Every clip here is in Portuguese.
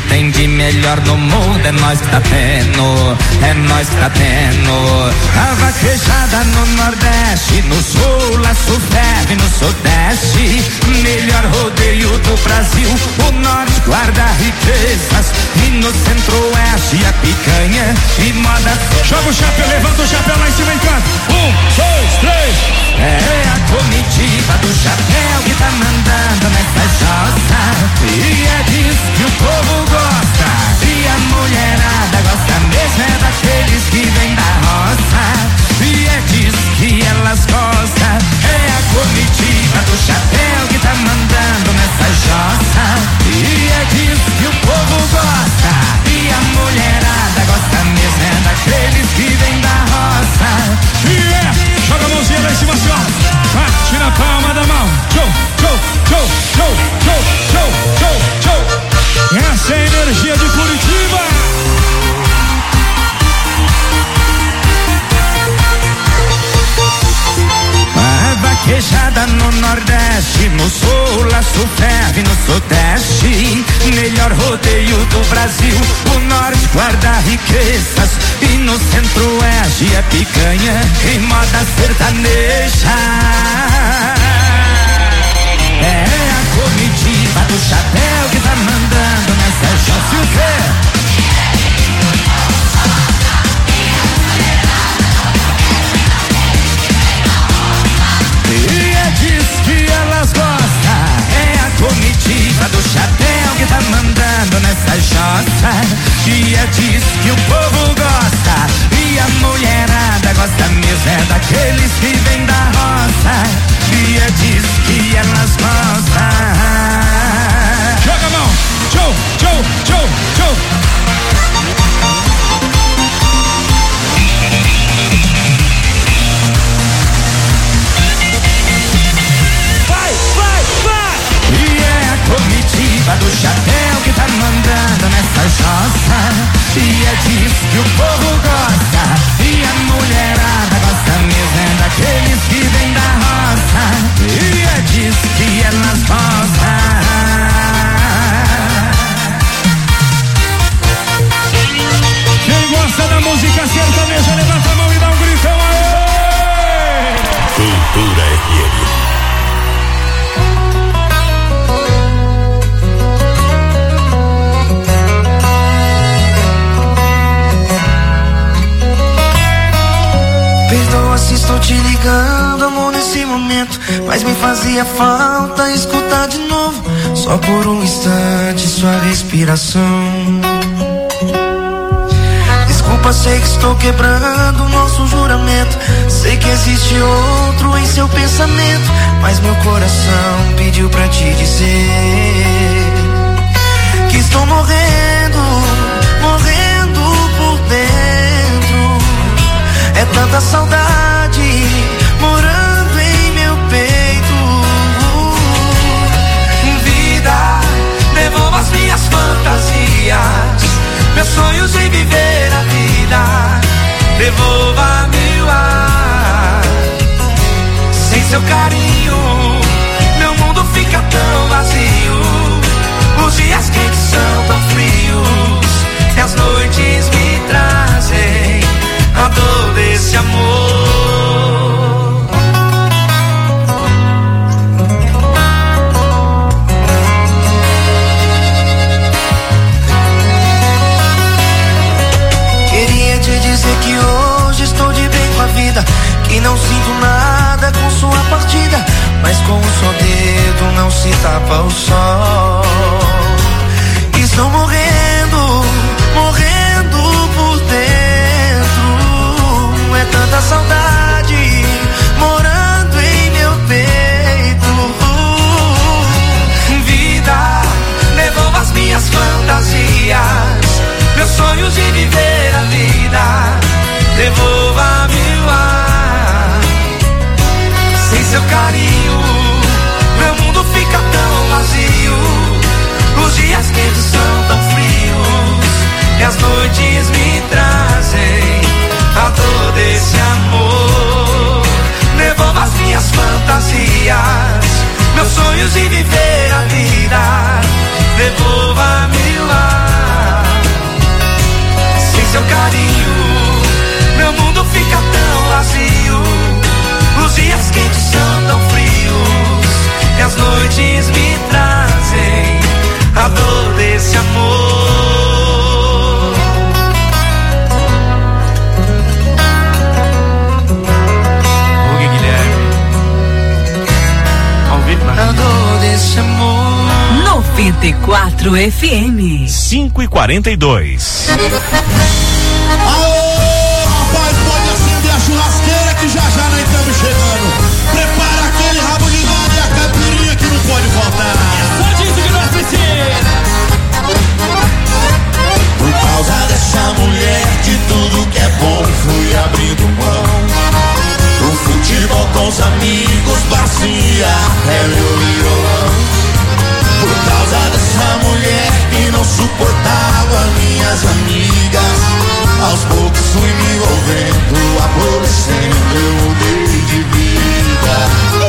tem de melhor no mundo é nós que tá tendo, é nós que tá tendo. A vaquejada no Nordeste, no Sul, a Sufeb no Sudeste. Melhor rodeio do Brasil, o Norte guarda riquezas e no Centro-Oeste a picanha e moda. Joga o chapéu, levanta o chapéu lá em cima e canta. 1, 2, 3. É a comitiva do chapéu que tá mandando nessa jossa. E é disso que o povo gosta. E a mulherada gosta mesmo é daqueles que vêm da roça. E é disso que elas gostam. É a comitiva do chapéu que tá mandando nessa jossa. E é disso que o povo gosta. E a mulherada gosta mesmo é daqueles que vêm da roça. Joga a mãozinha lá em cima assim, ó. Tira a palma da mão. Tchau, tchau, tchau, tchau, tchau, tchau, tchau, tchau. Essa é a energia de Curitiba. A vaquejada no Nordeste, no Sul, a Sufeb no Sudeste. Melhor rodeio do Brasil, o Norte guarda riquezas e no Centro-Oeste é picanha e moda sertaneja. É a comitiva do chapéu que tá mandando nessa jossa. E é disso que elas gostam. É a comitiva do chapéu que tá mandando nessa jossa. E é disso que o povo gosta. E a mulherada gosta mesmo é daqueles que vêm da roça. E é disso que elas gostam. Joga a mão. Tchau, tchau, tchau, tchau. Comitiva do chapéu que tá mandando nessa jossa. E é disso que o povo gosta. E a mulherada gosta mesmo é daqueles que vêm da roça. E é disso que elas gostam. Quem gosta da música sertaneja, levanta a mão e dá um gritão aí. Cultura FM. Perdoa se estou te ligando, amor, nesse momento, mas me fazia falta escutar de novo, só por um instante, sua respiração. Desculpa, sei que estou quebrando o nosso juramento, sei que existe outro em seu pensamento, mas meu coração pediu pra te dizer que estou morrendo, morrendo por dentro. É tanta saudade morando em meu peito. Vida, devolva as minhas fantasias, meus sonhos em viver a vida. Devolva-me o ar. Sem seu carinho, meu mundo fica tão vazio. Os dias quentes são tão frios e as noites me trazem a dor desse amor. Queria te dizer que hoje estou de bem com a vida, que não sinto nada com sua partida, mas com um só dedo não se tapa o sol. Estou morrendo, morrendo por dentro. É tanta saudade morando em meu peito. Vida, devolva as minhas fantasias, meus sonhos de viver a vida. Devolva-me o ar. Sem seu carinho, meu mundo fica tão vazio. Os dias quentes são tão frios e as noites me trazem a dor desse amor. Devolva as minhas fantasias, meus sonhos de viver a vida. Devolva-me o ar. 94 FM. 5h42. Rapaz, pode acender a churrasqueira que já nós estamos chegando. Prepara aquele rabo de gado e a caipirinha que não pode faltar. É só disso que nós precisamos. Por causa dessa mulher, de tudo que é bom fui abrindo mão. No futebol com os amigos, bacia, é meu violão. Por causa dessa mulher que não suportava minhas amigas, aos poucos fui me envolvendo, aborrecendo, eu mudei de vida.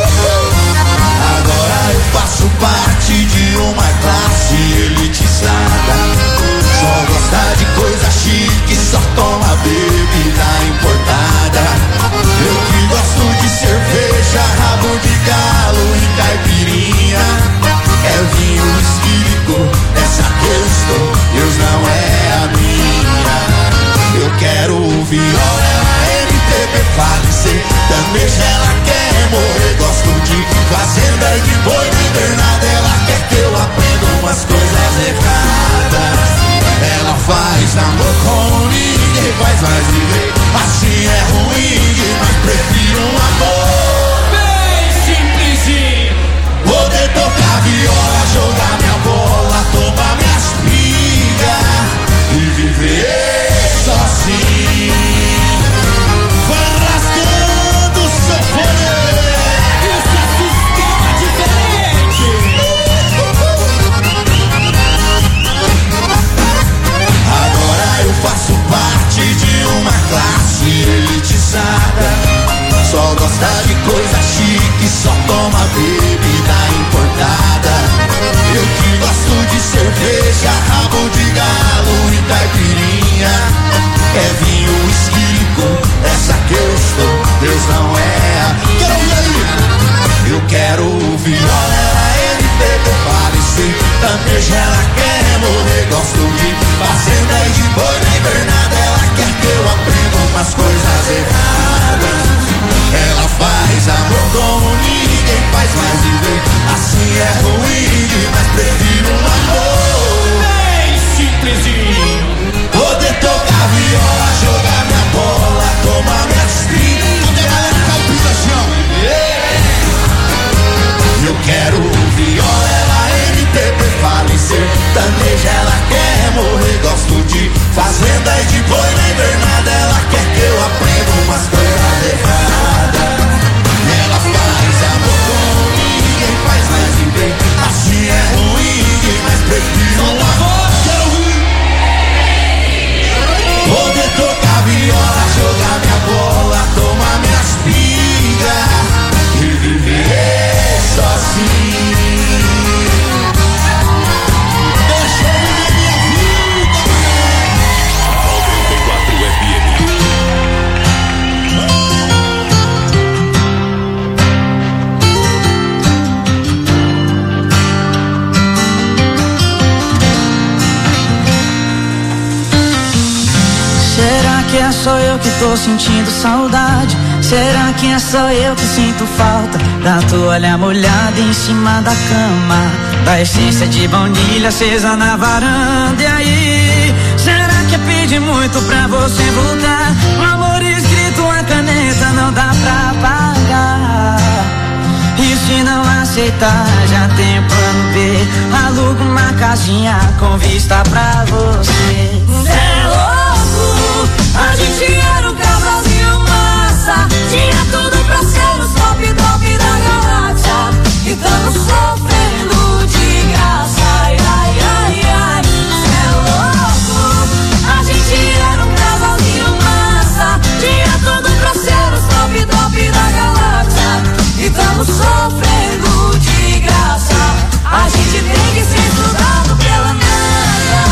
Agora eu faço parte de uma classe elitizada. Só gosta de coisa chique, só toma bebida importada. Eu que gosto de cerveja, rabo de galo e caipirinha. É vinho, whisky, licor, essa que eu estou, Deus não é a minha. Eu quero ouvir viola, MPB, falecer, também ela quer morrer. Gosto de fazenda e de boi de invernada. Ela quer que eu aprenda umas coisas erradas. Ela faz amor com ninguém, faz mais viver. Assim é ruim, mas prefiro um amor bem simplesinho. poder tocar viola, jogar minha bola, tomar minhas brigas e viver sozinho. Vai rasgando o sanfoneiro. Isso é sistema diferente. Agora eu faço parte de uma classe elitizada. Só gosta de coisa chique, só toma bebida importada. Eu que gosto de cerveja, rabo de galo e caipirinha. É vinho, whisky, licor, essa que eu estou, Deus não é a... Quero ouvir aí! Eu quero ouvir viola, MPB, falecer, também ela quer morrer. Gosto de fazenda e de boi na invernada. Ela quer que eu aprenda umas coisas erradas. Ela faz amor como ninguém faz, mais viver assim é ruim, mas prefiro um amor Bem simplesinho. poder tocar viola, jogar minha bola, tomar minhas brigas. Cadê a galera caipira, chão? Eu quero viola, ela MPB, falecer, também ela quer morrer. Gosto de fazenda e de boi na invernada. Ela quer que eu aprenda umas coisas erradas. Ela faz amor com ninguém faz, mais viver assim é ruim, mas prefiro um amor. Quero ouvir. Poder tocar viola, jogar minha bola, tomar minhas brigas e viver sozinho. Deixa eu viver minha vida. 94 FM. Será que é só eu que tô sentindo saudade? Será que é só eu que sinto falta da toalha molhada em cima da cama, da essência de baunilha acesa na varanda? E aí, será que é pedir muito pra você voltar? O amor escrito a caneta não dá pra apagar. E se não aceitar, já tem plano B. Aluga uma casinha com vista pra você. É louco, a gente era um casalzinho massa. Tinha tudo pra ser o top da galáxia. E tamo sofrendo de graça. Ai, ai, ai, ai. É louco, a gente era um casalzinho massa. Tinha tudo pra ser o top da galáxia. E tamo sofrendo de graça. A gente tem que ser estudado pela nada.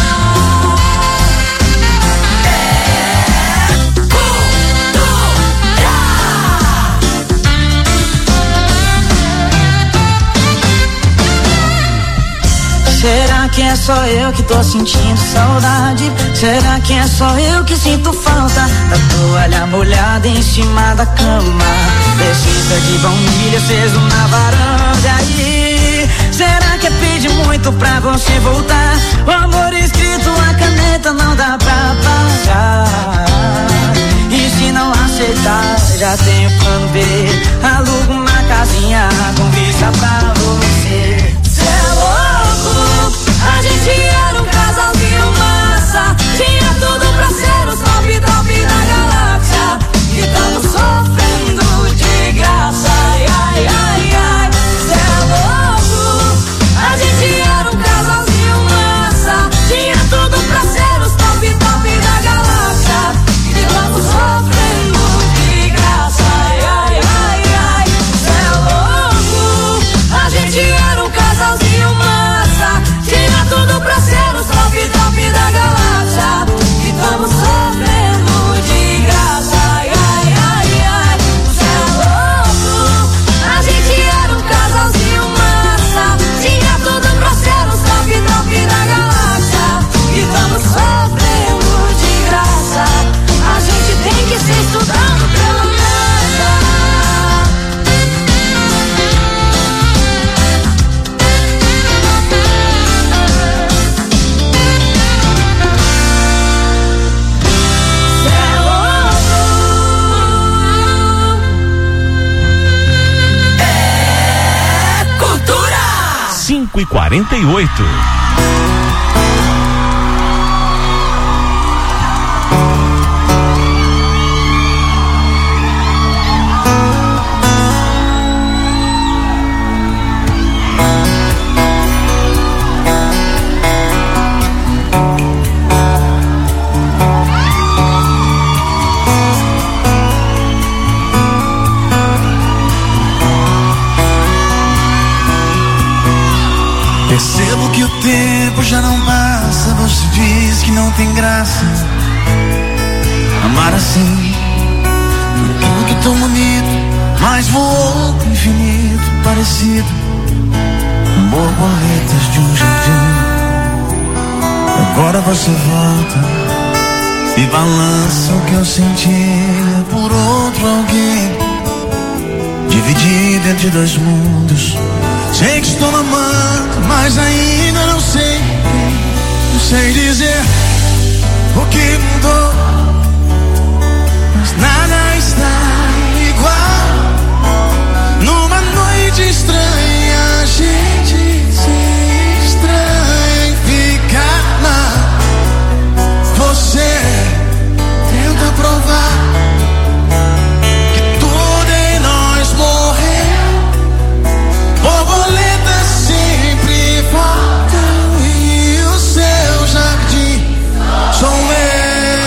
Será que é só eu que tô sentindo saudade? Será que é só eu que sinto falta da toalha molhada em cima da cama, essência de baunilha aceso na varanda? Aí, será que é pedir muito muito pra você voltar. O amor escrito a caneta não dá pra pagar. E se não aceitar, já tenho plano B. Alugo uma casinha com vista pra você. Cê é louco, a gente era um casalzinho massa. Tinha tudo pra ser os top da galáxia. E tamo sofrendo de graça. Ai, ai, ai, ai. Cê é louco, a gente era um casalzinho massa. Tinha tudo pra ser os top da galáxia. E tamo sofrendo de graça. Ai, ai, ai, ai. Cê é louco, a gente era um casalzinho massa. Tinha tudo pra ser os top da galáxia. E tamo sofrendo de graça. Ai, ai, ai, ai. Cê é louco, a gente era um casalzinho massa. Tinha tudo pra ser os top da galáxia. E tamo sofrendo de graça. A gente tem que se estudando pela média. É cultura. 5h48. Percebo que o tempo já não passa. Você diz que não tem graça amar assim. Tudo que tão bonito, mas voou pro infinito, parecido com borboletas de um jardim. Agora você volta e balança o que eu sentia por outro alguém. Dividido entre dois mundos. Sei que estou amando, mas ainda não sei. Não sei dizer o que mudou, mas nada está igual. Numa noite estranha, a gente se estranha em ficar mal. Você tenta provar que tudo em nós morreu. Borboletas sempre voltam e o seu jardim sou eu.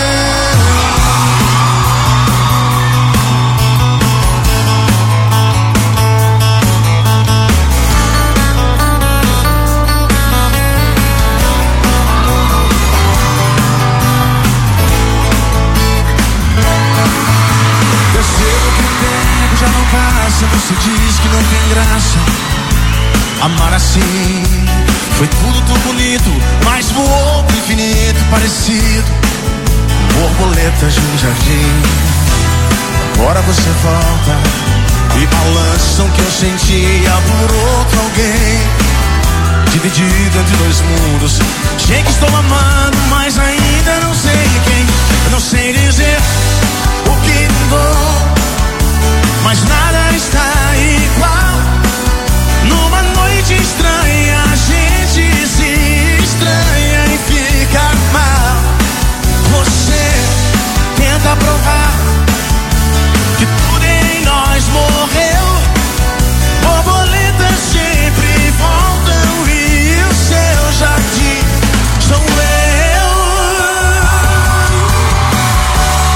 Percebo que o tempo já não passa. Você diz que não tem graça amar assim. Foi tudo tão bonito, mas voou pro infinito, parecido borboletas de um jardim. Agora você volta e balança o que eu sentia por outro alguém. Dividido entre dois mundos. Sei que estou amando, mas ainda não sei quem. Eu não sei dizer o que mudou, mas nada está igual. Numa noite estranha, a gente se estranha e fica mal. Você tenta provar que tudo em nós morreu. Borboletas sempre voltam e o seu jardim sou eu.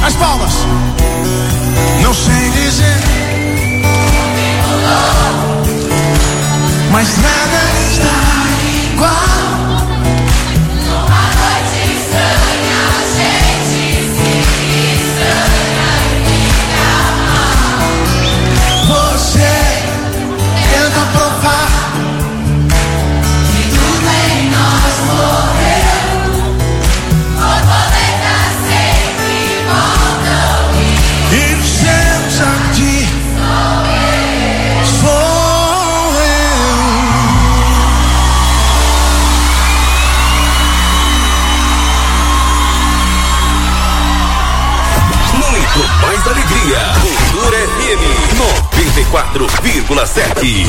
As palmas. Não sei dizer, mas nada está igual. Numa noite estranha, a gente se estranha e fica mal. Você tenta provar Que tudo em nós morreu. Borboletas sempre voltam e os céus aqui sou eu. Muito mais alegria. Cultura FM 94,7.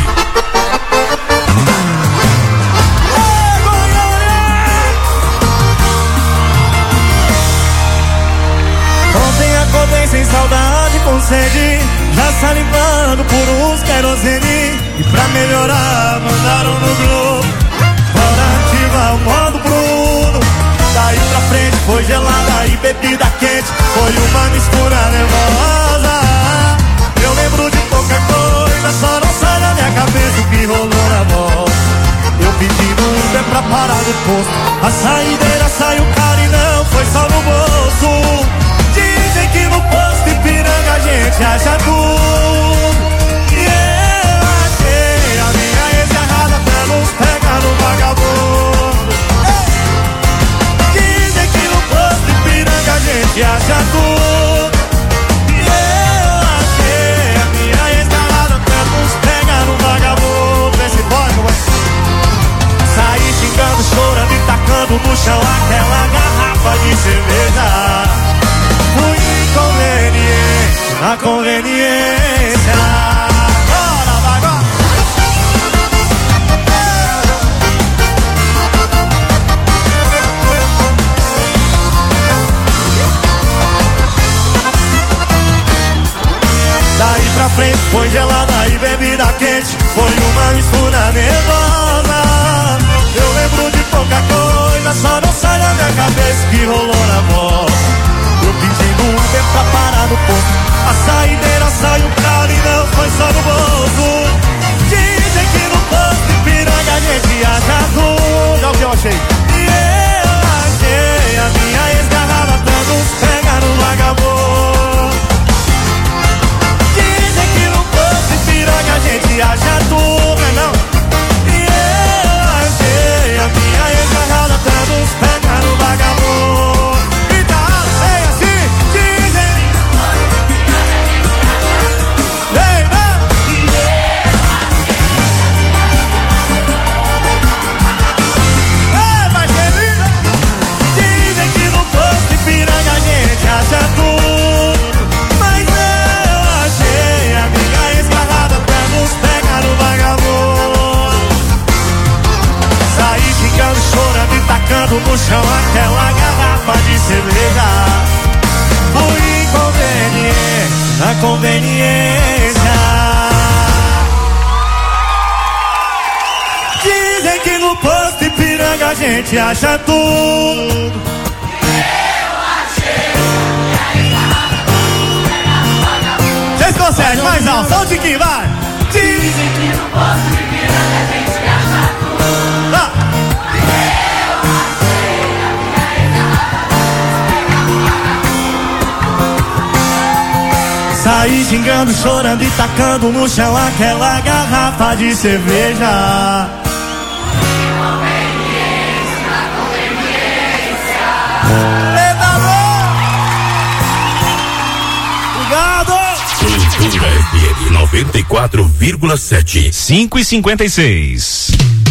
Ontem acordei sem saudade, com sede, já salivando por uns querosene. E pra melhorar, mandaram no Globo bora ativar o modo Bruno. Daí pra frente foi gelada e bebida quente, foi uma mistura nervosa. Eu lembro de pouca coisa, só não sai da minha cabeça o que rolou na voz. Eu pedi no Uber pra parar no posto, a saideira saiu cara e não foi só no bolso. Dizem que no posto Ipiranga a gente acha tudo. E eu achei a minha ex errada pra nos pegar no vagabundo. Dizem que no posto Ipiranga a gente acha tudo. E eu achei a minha ex errada pra nos pegar no vagabundo. Esse bode, saí xingando, chorando e tacando no chão aquela garrafa de cerveja. Fui inconveniente na conveniência. Bora, vai, bora. Daí pra frente foi gelada e bebida quente, foi uma mistura nervosa. Eu lembro de pouca coisa, só não sai da minha cabeça que rolou na voz. Eu pedi no Uber pra parar no posto, a saideira saiu cara e não foi só no bolso. Dizem que no posto Ipiranga a gente acha tudo. É o que eu achei. E eu achei a minha ex-garrafa pra nos pegar no vagabundo. Dizem que no posto Ipiranga a gente acha tudo, não. E eu achei a minha ex-garrafa pra nos pegar no vagabundo. Acha tudo, mas eu achei a minha ex-garrafa pra nos pegar no vagabundo. Saí ficando, chorando e tacando no chão aquela garrafa de cerveja. Fui inconveniente na conveniência. Dizem que no posto Ipiranga a gente acha tudo. Vocês conseguem, mais alto, só um tiquinho, vai! Dizem que não posso viver, a gente acha tudo. Ah. Eu achei a minha ex-garrafa. Saí xingando, chorando e tacando no chão aquela garrafa de cerveja. Cultura FM 94,7. 5h56.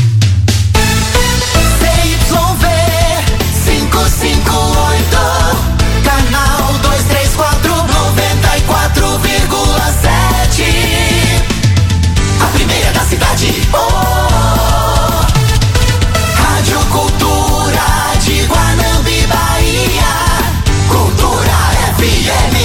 CYV 558, canal 234, 94,7. A primeira da cidade. Oh, Rádio Cultura de Guanambi, Bahia. Cultura FM.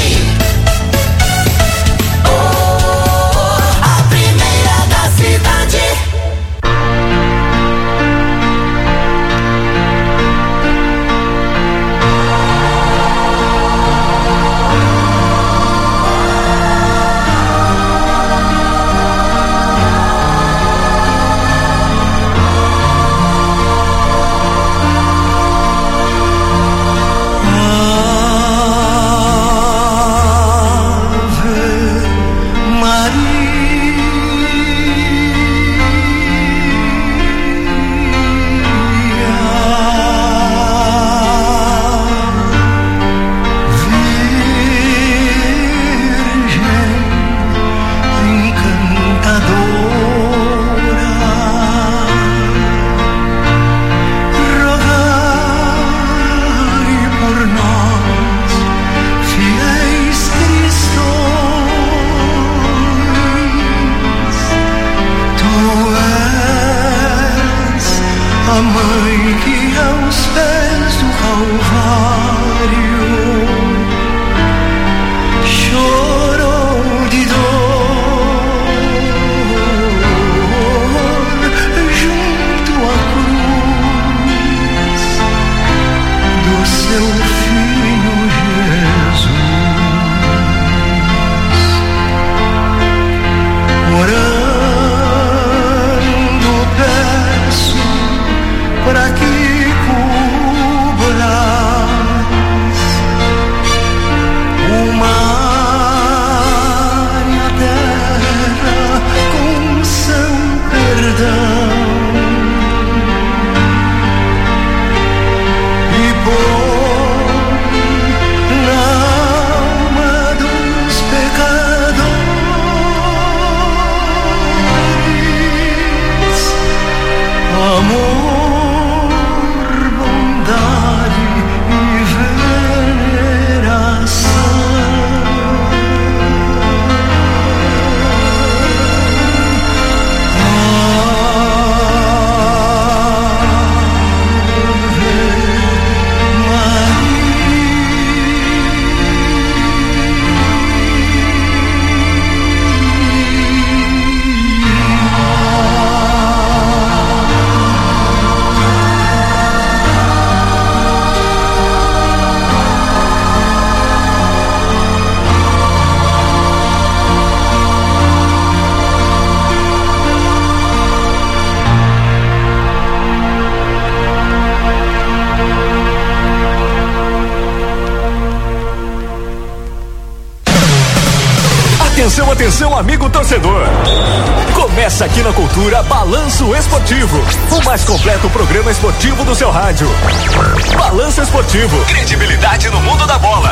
Atenção, atenção, amigo torcedor. Começa aqui na Cultura Balanço Esportivo, o mais completo programa esportivo do seu rádio. Balanço Esportivo, credibilidade no mundo da bola.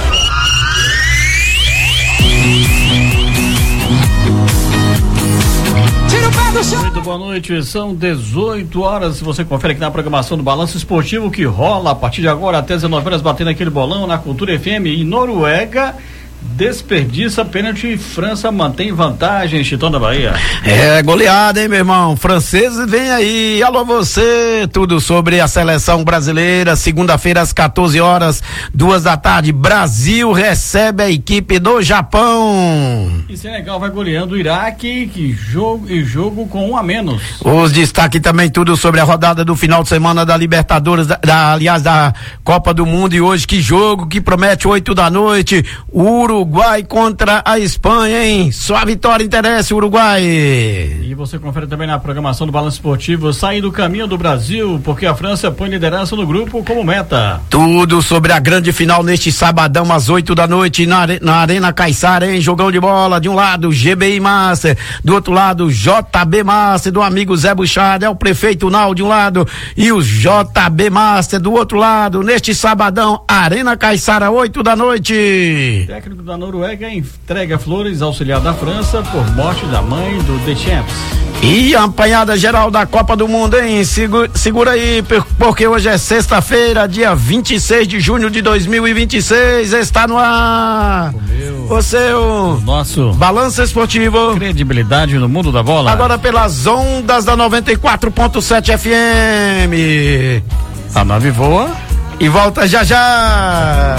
Muito boa noite, são 18 horas. Você confere aqui na programação do Balanço Esportivo que rola a partir de agora até 19 horas, batendo aquele bolão na Cultura FM. E Noruega desperdiça pênalti e França mantém vantagem, Chitão da Bahia. É goleada, hein, meu irmão? Franceses vem aí. Alô você, tudo sobre a seleção brasileira. Segunda-feira às 14 horas, 2 da tarde, Brasil recebe a equipe do Japão. E Senegal vai goleando o Iraque, jogo com 1 a menos. Os destaques também, tudo sobre a rodada do final de semana da Libertadores, aliás, da Copa do Mundo. E hoje, que jogo que promete 8 da noite, Uruguai contra a Espanha, hein? Só a vitória interessa, Uruguai. E você confere também na programação do Balanço Esportivo, sair do caminho do Brasil, porque a França põe liderança no grupo como meta. Tudo sobre a grande final neste sabadão às 8 da noite na Arena Caiçara, hein? Jogão de bola, de um lado GBI Master, do outro lado JB Master, do amigo Zé Buchada, é o prefeito Nau de um lado e o JB Master do outro lado, neste sabadão, Arena Caiçara, 8 da noite. O técnico da Noruega entrega flores auxiliar da França por morte da mãe do Deschamps. E a apanhada geral da Copa do Mundo, hein? Segura aí, porque hoje é sexta-feira, dia 26 de junho de 2026, está no ar o seu nosso Balanço Esportivo, credibilidade no mundo da bola. Agora pelas ondas da 94.7 FM. A nave voa e volta já já.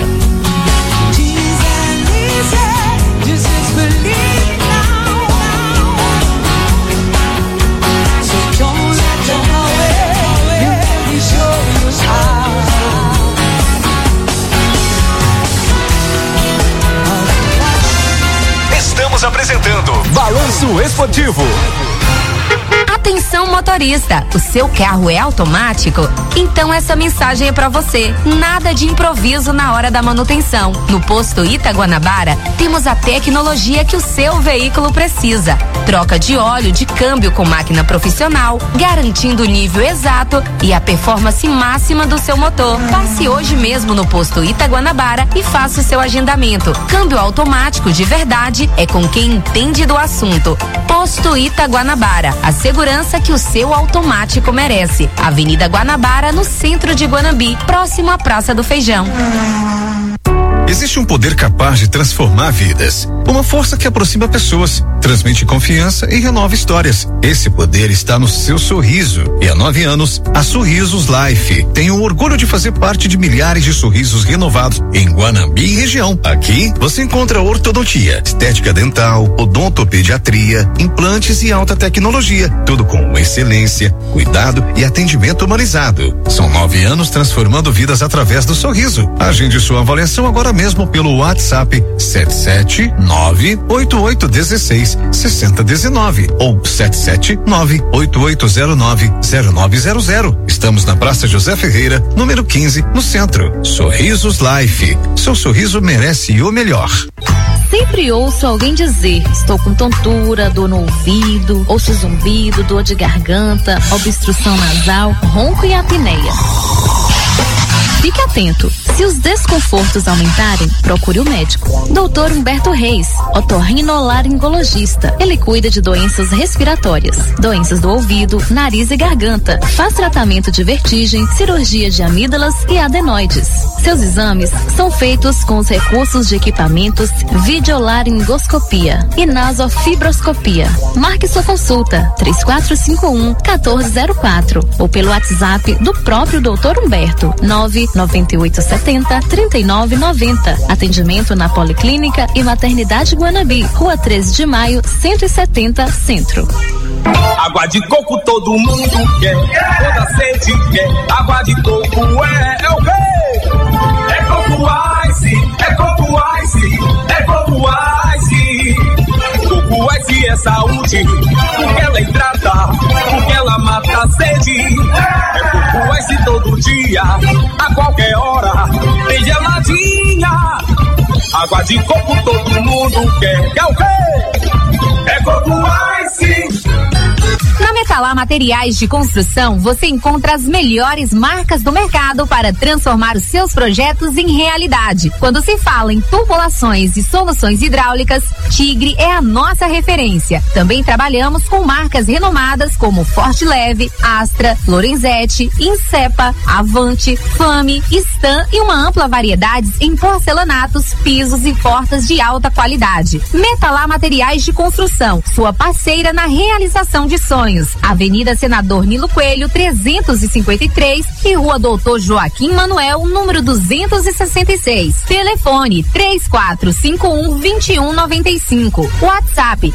Estamos apresentando Balanço Esportivo. Atenção motorista, o seu carro é automático? Então essa mensagem é para você. Nada de improviso na hora da manutenção. No posto Itaguanabara, temos a tecnologia que o seu veículo precisa. Troca de óleo de câmbio com máquina profissional, garantindo o nível exato e a performance máxima do seu motor. Passe hoje mesmo no posto Itaguanabara e faça o seu agendamento. Câmbio automático de verdade é com quem entende do assunto. Posto Itaguanabara, a segurança que o seu automático merece. Avenida Guanabara, no centro de Guanambi, próximo à Praça do Feijão. Existe um poder capaz de transformar vidas. Uma força que aproxima pessoas, transmite confiança e renova histórias. Esse poder está no seu sorriso. E há 9 anos, a Sorrisos Life tem o orgulho de fazer parte de milhares de sorrisos renovados em Guanambi e região. Aqui você encontra ortodontia, estética dental, odontopediatria, implantes e alta tecnologia. Tudo com excelência, cuidado e atendimento humanizado. São 9 anos transformando vidas através do sorriso. Agende sua avaliação agora mesmo pelo WhatsApp 77988166019 ou 77988090900. Estamos na Praça José Ferreira, número 15, no centro. Sorrisos Life. Seu sorriso merece o melhor. Sempre ouço alguém dizer: estou com tontura, dor no ouvido, ouço zumbido, dor de garganta, obstrução nasal, ronco e apneia. Fique atento. Se os desconfortos aumentarem, procure o médico. Dr. Humberto Reis, otorrinolaringologista. Ele cuida de doenças respiratórias, doenças do ouvido, nariz e garganta. Faz tratamento de vertigem, cirurgia de amígdalas e adenoides. Seus exames são feitos com os recursos de equipamentos videolaringoscopia e nasofibroscopia. Marque sua consulta 3451-1404 ou pelo WhatsApp do próprio Dr. Humberto 99870-3990. Atendimento na Policlínica e Maternidade Guanambi, Rua 13 de Maio, 170, Centro. Água de coco todo mundo quer, toda sede quer. Água de coco é o quê? É Coco Ice, é Coco Ice, é Coco Ice. Coco Ice é saúde, porque ela hidrata, porque ela mata a sede. É Coco Ice todo dia, a qualquer hora, tem geladinha. Água de coco todo mundo quer. Quer o quê? É Coco Ice. Na Metalar Materiais de Construção, você encontra as melhores marcas do mercado para transformar os seus projetos em realidade. Quando se fala em tubulações e soluções hidráulicas, Tigre é a nossa referência. Também trabalhamos com marcas renomadas como Forte Leve, Astra, Lorenzetti, Insepa, Avante, Fame, Stan e uma ampla variedade em porcelanatos, pisos e portas de alta qualidade. Metalar Materiais de Construção, sua parceira na realização de sonhos. Avenida Senador Nilo Coelho, 353 e Rua Doutor Joaquim Manuel, número 266. Telefone 3451-2195. WhatsApp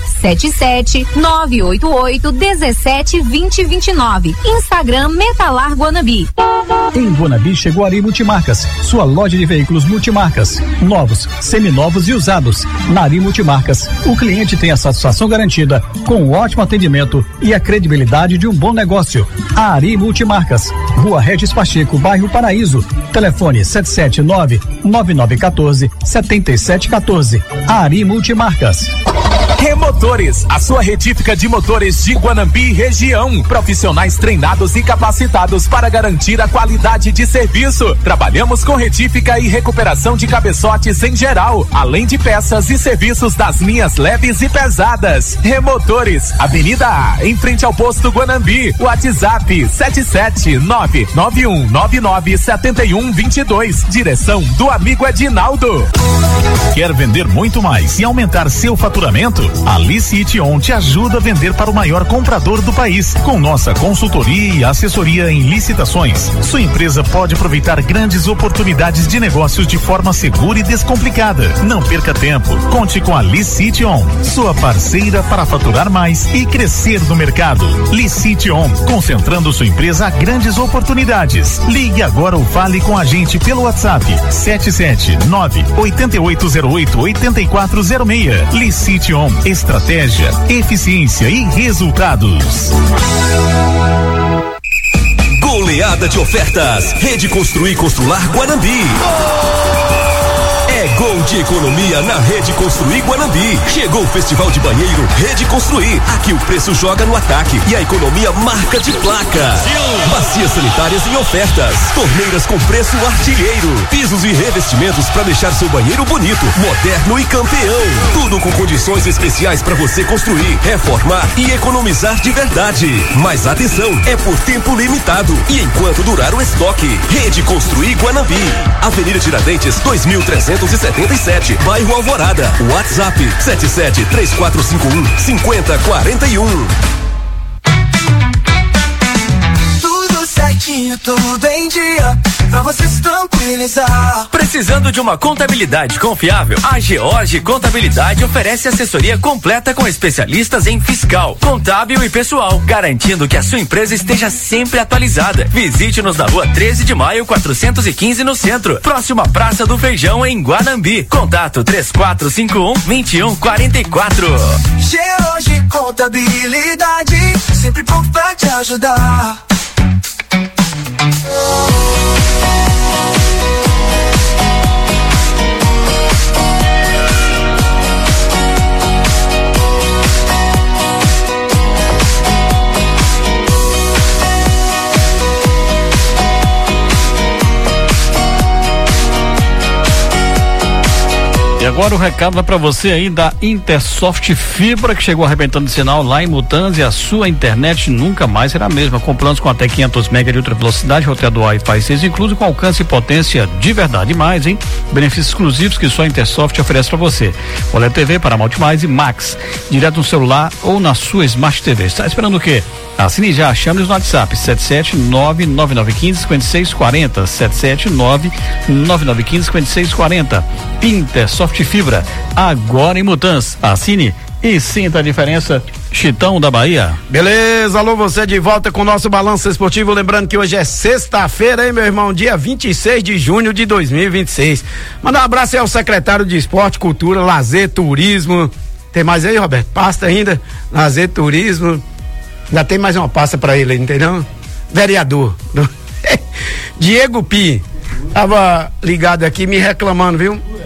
77-988-17-2029. Instagram Metalar Guanabi. Em Guanabi chegou a Ari Multimarcas, sua loja de veículos multimarcas, novos, seminovos e usados. Na Ari Multimarcas, o cliente tem a satisfação garantida com um ótimo atendimento e a credibilidade de um bom negócio. A Ari Multimarcas, Rua Regis Pacheco, bairro Paraíso. Telefone 779-9914-7714. Ari Multimarcas. Remotores, a sua retífica de motores de Guanambi e região. Profissionais treinados e capacitados para garantir a qualidade de serviço. Trabalhamos com retífica e recuperação de cabeçotes em geral, além de peças e serviços das linhas leves e pesadas. Remotores, Avenida A, em frente ao posto Guanambi. WhatsApp 77991997122. Direção do amigo Edinaldo. Quer vender muito mais e aumentar seu faturamento? A Licition te ajuda a vender para o maior comprador do país. Com nossa consultoria e assessoria em licitações, sua empresa pode aproveitar grandes oportunidades de negócios de forma segura e descomplicada. Não perca tempo. Conte com a Licition, sua parceira para faturar mais e crescer no mercado. Licition, concentrando sua empresa a grandes oportunidades. Ligue agora ou fale com a gente pelo WhatsApp 779-8808-8406. Licition, estratégia, eficiência e resultados. Goleada de ofertas. Rede Construir e Constrular Guanambi. É gol de economia na Rede Construir Guanambi. Chegou o Festival de Banheiro Rede Construir. Aqui o preço joga no ataque e a economia marca de placa. Bacias sanitárias em ofertas. Torneiras com preço artilheiro. Pisos e revestimentos para deixar seu banheiro bonito, moderno e campeão. Tudo com condições especiais para você construir, reformar e economizar de verdade. Mas atenção, é por tempo limitado e enquanto durar o estoque. Rede Construir Guanambi. Avenida Tiradentes 2377, bairro Alvorada. WhatsApp 77-3451-5041. Tudo certinho, tudo em dia, pra você se tranquilizar. Precisando de uma contabilidade confiável? A George Contabilidade oferece assessoria completa com especialistas em fiscal, contábil e pessoal, garantindo que a sua empresa esteja sempre atualizada. Visite-nos na Rua 13 de Maio, 415 no centro, próximo à Praça do Feijão em Guanambi. Contato 3451-2144. George Contabilidade, sempre pronto pra te ajudar. E agora o recado vai para você aí da Intersoft Fibra, que chegou arrebentando o sinal lá em Mutanz, e a sua internet nunca mais será a mesma, com planos com até 500 MB de ultra velocidade, roteador Wi-Fi 6 incluso, com alcance e potência de verdade. Mais, hein? Benefícios exclusivos que só a Intersoft oferece para você. OLED TV, Paramount+, e Max, direto no celular ou na sua Smart TV. Está esperando o quê? Assine já, chame-nos no WhatsApp 779-9915-5640, 779-9915-5640. Intersoft Fibra, agora em Mutanz. Assine e sinta a diferença. Chitão da Bahia. Beleza, alô, você de volta com o nosso Balanço Esportivo, lembrando que hoje é sexta-feira, hein, meu irmão, dia 26 de junho de 2026. Mandar um abraço aí ao secretário de Esporte, Cultura, Lazer, Turismo. Tem mais aí, Roberto? Pasta ainda? Lazer, Turismo. Ainda tem mais uma pasta pra ele, entendeu? Vereador. Diego Pi. Tava ligado aqui me reclamando, viu?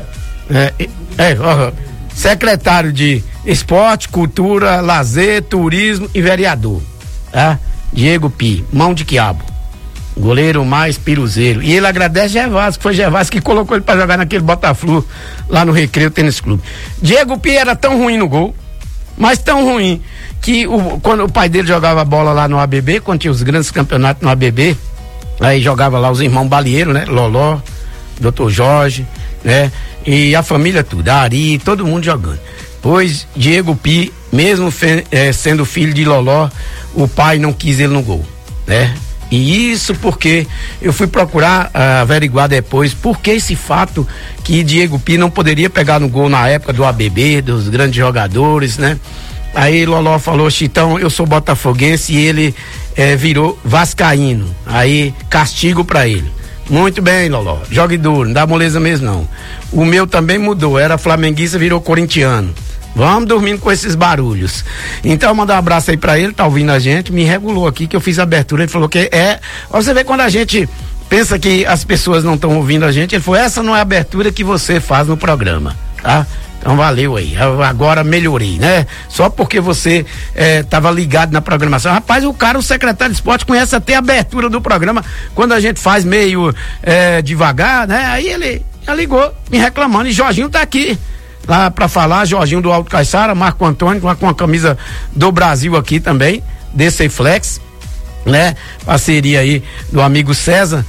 Secretário de Esporte, Cultura, Lazer, Turismo e Vereador, tá? Diego Pi, mão de quiabo, goleiro mais piruzeiro. E ele agradece Gervásio, que foi Gervásio que colocou ele pra jogar naquele Botafogo lá no Recreio Tênis Clube. Diego Pi era tão ruim no gol, mas tão ruim, que quando o pai dele jogava bola lá no ABB, quando tinha os grandes campeonatos no ABB, aí jogava lá os irmãos Balieiro, né? Loló, Dr. Jorge, né? E a família tudo, Ari, todo mundo jogando. Pois Diego Pi, mesmo sendo filho de Loló, o pai não quis ele no gol, né? E isso porque eu fui procurar averiguar depois por que esse fato que Diego Pi não poderia pegar no gol na época do ABB, dos grandes jogadores, né? Aí Loló falou: Chitão, eu sou botafoguense, e ele virou vascaíno. Aí castigo pra ele. Muito bem, Loló, jogue duro, não dá moleza mesmo não. O meu também mudou, era flamenguista, virou corintiano. Vamos dormindo com esses barulhos. Então, mandar um abraço aí pra ele, tá ouvindo a gente, me regulou aqui que eu fiz a abertura, ele falou que você vê quando a gente pensa que as pessoas não estão ouvindo a gente, ele falou: essa não é a abertura que você faz no programa, tá? Então valeu aí, agora melhorei, né? Só porque você tava ligado na programação. Rapaz, o secretário de esporte conhece até a abertura do programa, quando a gente faz meio devagar, né? Aí ele já ligou, me reclamando, e Jorginho tá aqui lá pra falar, Jorginho do Alto Caiçara, Marco Antônio com a camisa do Brasil aqui também, DC Flex, né? Parceria aí do amigo César.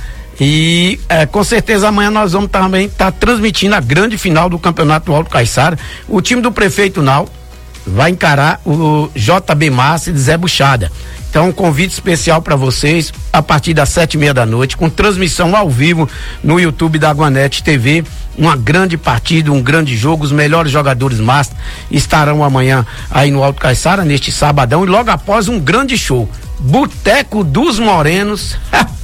E com certeza amanhã nós vamos também estar transmitindo a grande final do Campeonato do Alto Caiçara. O time do Prefeito Nau vai encarar o JB Massa de Zé Buchada. Então, um convite especial para vocês a partir das 7:30 da noite, com transmissão ao vivo no YouTube da Guanete TV. Uma grande partida, um grande jogo. Os melhores jogadores Master estarão amanhã aí no Alto Caiçara, neste sabadão, e logo após um grande show. Boteco dos Morenos.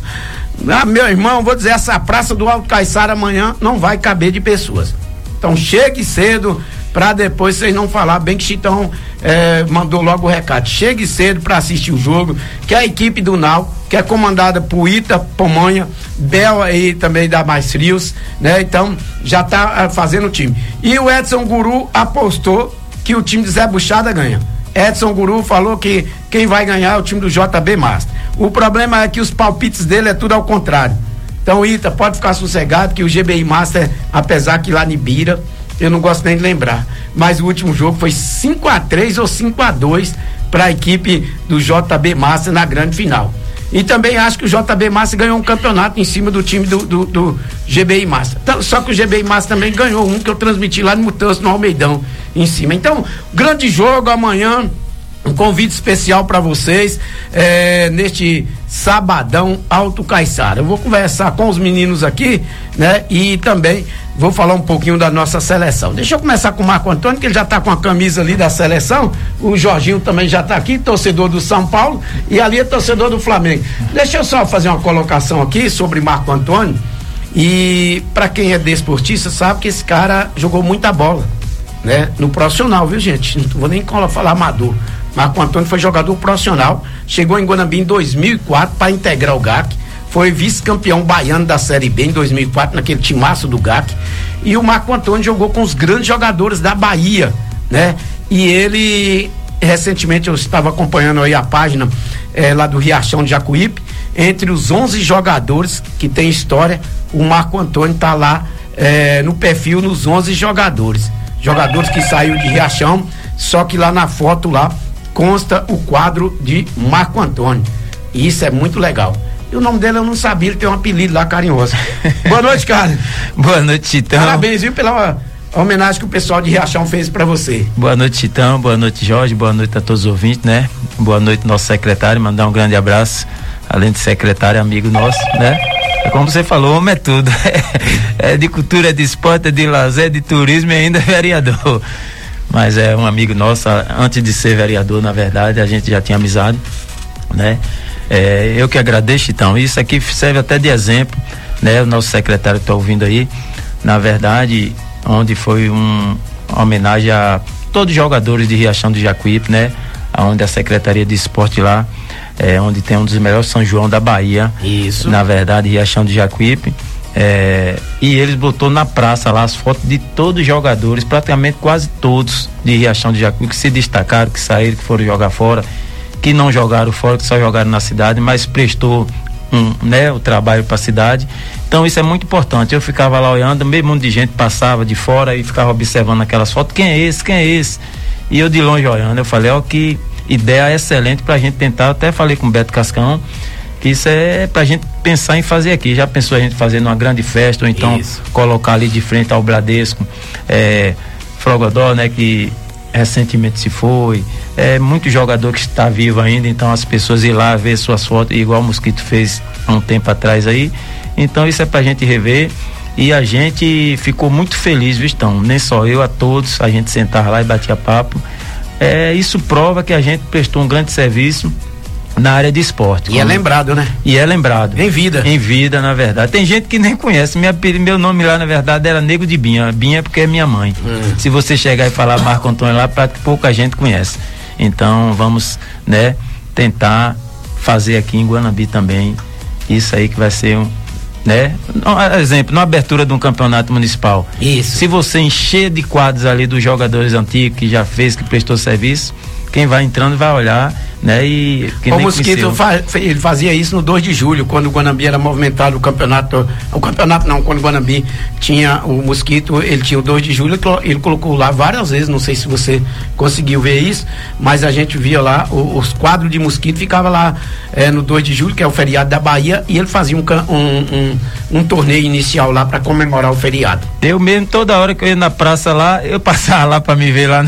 Meu irmão, vou dizer, essa praça do Alto Caiçara amanhã não vai caber de pessoas. Então chegue cedo pra depois vocês não falar, bem que Chitão mandou logo o recado. Chegue cedo pra assistir o jogo, que a equipe do Nau, que é comandada por Ita Pomonha, Bel aí também da Mais Frios, né? Então já tá fazendo o time. E o Edson Guru apostou que o time de Zé Buchada ganha. Edson Guru falou que quem vai ganhar é o time do JB Master. O problema é que os palpites dele é tudo ao contrário. Então, Ita, pode ficar sossegado que o GBI Master, apesar que lá em Bira, eu não gosto nem de lembrar, mas o último jogo foi 5-3 ou 5-2 para a equipe do JB Master na grande final. E também acho que o JB Master ganhou um campeonato em cima do time do GBI Master. Então, só que o GBI Master também ganhou um que eu transmiti lá no Mutanço, no Almeidão, em cima. Então, grande jogo amanhã. Um convite especial para vocês neste sabadão Alto Caiçara. Eu vou conversar com os meninos aqui, né? E também vou falar um pouquinho da nossa seleção. Deixa eu começar com o Marco Antônio, que ele já tá com a camisa ali da seleção. O Jorginho também já tá aqui, torcedor do São Paulo, e ali é torcedor do Flamengo. Deixa eu só fazer uma colocação aqui sobre Marco Antônio. E para quem é desportista sabe que esse cara jogou muita bola, né? No profissional, viu, gente? Não vou nem falar amador. Marco Antônio foi jogador profissional, chegou em Guanambi em 2004 para integrar o GAC, foi vice-campeão baiano da Série B em 2004, naquele timaço do GAC, e o Marco Antônio jogou com os grandes jogadores da Bahia, né? E ele, recentemente eu estava acompanhando aí a página lá do Riachão de Jacuípe, entre os 11 jogadores que tem história, o Marco Antônio está lá no perfil nos 11 jogadores que saiu de Riachão, só que lá na foto lá consta o quadro de Marco Antônio. E isso é muito legal. E o nome dele eu não sabia, ele tem um apelido lá carinhoso. Boa noite, cara. Boa noite, Chitão. Parabéns, viu, pela homenagem que o pessoal de Riachão fez pra você. Boa noite, Chitão. Boa noite, Jorge. Boa noite a todos os ouvintes, né? Boa noite, nosso secretário. Mandar um grande abraço. Além de secretário, amigo nosso, né? Como você falou, homem é tudo. É de cultura, é de esporte, é de lazer, é de turismo e ainda é vereador. Mas é um amigo nosso, antes de ser vereador, na verdade, a gente já tinha amizade, né? Eu que agradeço, então, isso aqui serve até de exemplo, né? O nosso secretário que está ouvindo aí, na verdade, onde foi uma homenagem a todos os jogadores de Riachão de Jacuípe, né? Onde a Secretaria de Esporte lá, onde tem um dos melhores São João da Bahia. Isso. Na verdade, Riachão de Jacuípe. E eles botou na praça lá as fotos de todos os jogadores, praticamente quase todos de Riachão de Jacuípe, que se destacaram, que saíram, que foram jogar fora, que não jogaram fora, que só jogaram na cidade, mas prestou o trabalho para a cidade. Então isso é muito importante. Eu ficava lá olhando, meio mundo de gente passava de fora e ficava observando aquelas fotos, quem é esse? E eu de longe olhando, eu falei, que ideia excelente pra gente tentar. Até falei com o Beto Cascão que isso é pra gente pensar em fazer aqui. Já pensou a gente fazer numa grande festa, ou então colocar ali de frente ao Bradesco, Frogodó, né, que recentemente se foi, muito jogador que está vivo ainda, então as pessoas ir lá ver suas fotos, igual o Mosquito fez há um tempo atrás aí. Então isso é pra gente rever, e a gente ficou muito feliz, Vistão, nem só eu, a todos, a gente sentava lá e batia papo. Isso prova que a gente prestou um grande serviço na área de esporte. E é lembrado, né? E é lembrado. Em vida. Em vida, na verdade. Tem gente que nem conhece. Meu nome lá, na verdade, era Nego de Binha. Binha porque é minha mãe. Se você chegar e falar Marco Antônio lá, pouca gente conhece. Então, vamos, tentar fazer aqui em Guanambi também. Isso aí que vai ser exemplo, na abertura de um campeonato municipal. Isso. Se você encher de quadros ali dos jogadores antigos que já fez, que prestou serviço, quem vai entrando vai olhar, e que o Mosquito ele fazia isso no 2 de julho, quando o Guanambi era movimentado, quando o Guanambi tinha o Mosquito, ele tinha o 2 de julho, ele colocou lá várias vezes, não sei se você conseguiu ver isso, mas a gente via lá, os quadros de Mosquito ficava lá no 2 de julho, que é o feriado da Bahia, e ele fazia um torneio inicial lá para comemorar o feriado. Eu mesmo, toda hora que eu ia na praça lá, eu passava lá para me ver lá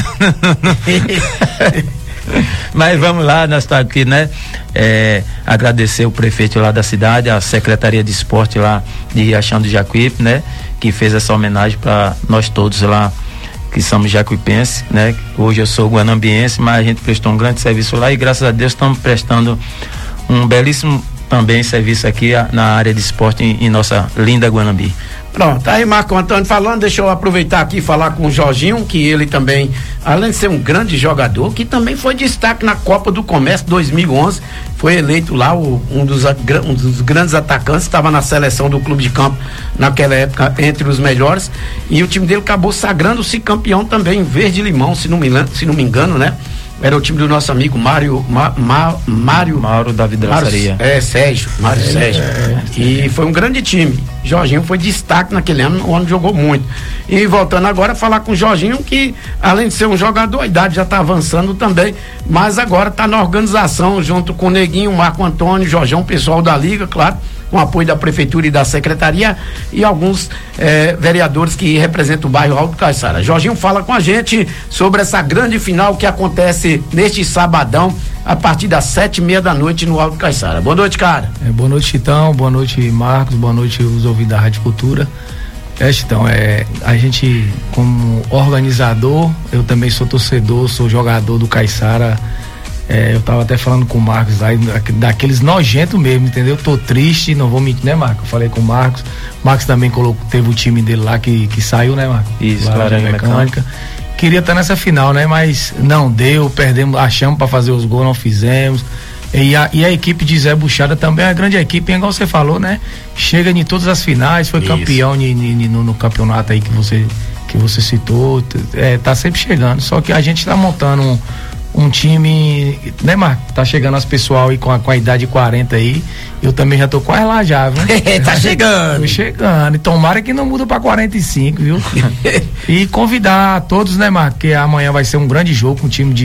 Mas vamos lá, nós estamos aqui, agradecer o prefeito lá da cidade, a Secretaria de Esporte lá de Riachão de Jacuípe, que fez essa homenagem para nós todos lá que somos jacuipenses, Hoje eu sou guanambiense, mas a gente prestou um grande serviço lá e graças a Deus estamos prestando um belíssimo também serviço aqui na área de esporte em nossa linda Guanambi. Pronto, aí Marco Antônio falando, deixa eu aproveitar aqui e falar com o Jorginho, que ele também, além de ser um grande jogador, que também foi destaque na Copa do Comércio 2011, foi eleito lá um dos grandes atacantes, estava na seleção do clube de campo naquela época, entre os melhores, e o time dele acabou sagrando-se campeão também, Verde Limão, se não me engano, Era o time do nosso amigo Mauro David Lazaria. Sérgio. E foi um grande time. Jorginho foi destaque naquele ano, o ano jogou muito. E voltando agora a falar com o Jorginho, que além de ser um jogador, a idade já está avançando também, mas agora está na organização, junto com o Neguinho, Marco Antônio, Jorjão, pessoal da Liga, claro, com apoio da Prefeitura e da Secretaria e alguns vereadores que representam o bairro Alto Caiçara. Jorginho fala com a gente sobre essa grande final que acontece neste sabadão, a partir das 7:30 da noite no Alto Caiçara. Boa noite, cara. Boa noite, Chitão, boa noite, Marcos, boa noite os ouvintes da Rádio Cultura. Chitão, a gente como organizador, eu também sou torcedor, sou jogador do Caiçara. Eu tava até falando com o Marcos aí, daqueles nojentos mesmo, entendeu? Tô triste, não vou mentir, né, Marcos? Eu falei com o Marcos também teve o time dele lá que saiu, né, Marcos? Isso, Laranja Mecânica. Queria estar nessa final, né? Mas não deu, perdemos, achamos pra fazer os gols, não fizemos. E a equipe de Zé Buchada também é uma grande equipe, igual você falou, né? Chega em todas as finais, foi campeão no campeonato aí que você citou, tá sempre chegando, só que a gente tá montando um time, né, Marco? Tá chegando as pessoal aí com a idade de 40 aí. Eu também já tô quase lá já, viu? Tá chegando. Tô chegando. E tomara que não muda pra 45, viu? E convidar todos, né, Marco? Que amanhã vai ser um grande jogo com o time